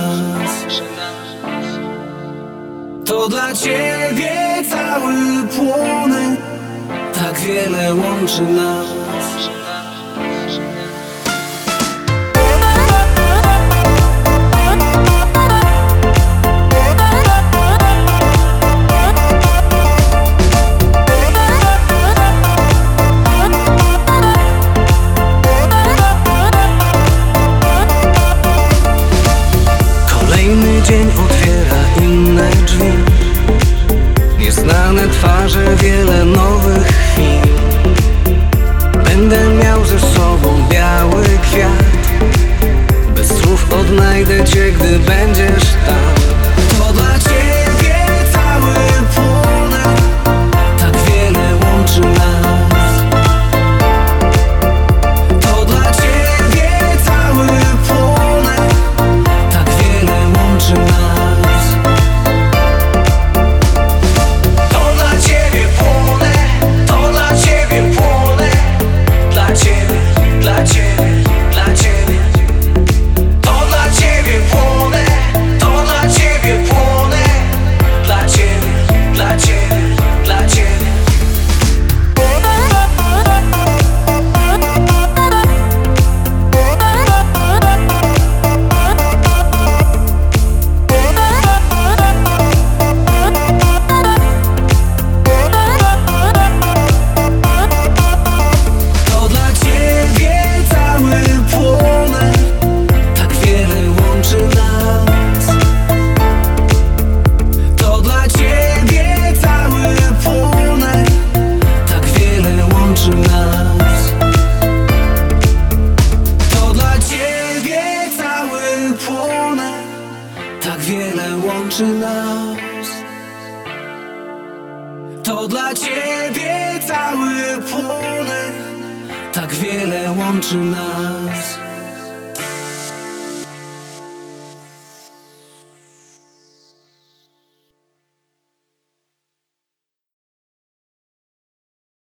nas. To dla Ciebie cały płonę, tak wiele łączy nas. Kolejny dzień otwiera inne drzwi, nieznane twarze, wiele nowych chwil. Będę miał ze sobą biały kwiat, bez słów odnajdę Cię, gdy będziesz tam. To dla Ciebie cały płonę, tak wiele łączy nas. To dla Ciebie cały płonę, tak wiele łączy nas. To dla Ciebie płonę, to dla Ciebie płonę, dla Ciebie, dla Ciebie, dla Ciebie. To dla Ciebie płonę, to dla Ciebie płonę, dla Ciebie, dla Ciebie, dla Ciebie. To dla Ciebie cały płonę, tak wiele łączy nas. To dla Ciebie cały płonę, tak wiele łączy nas. To dla Ciebie cały płonę, tak wiele łączy nas. To dla Ciebie cały płonę, tak wiele łączy nas.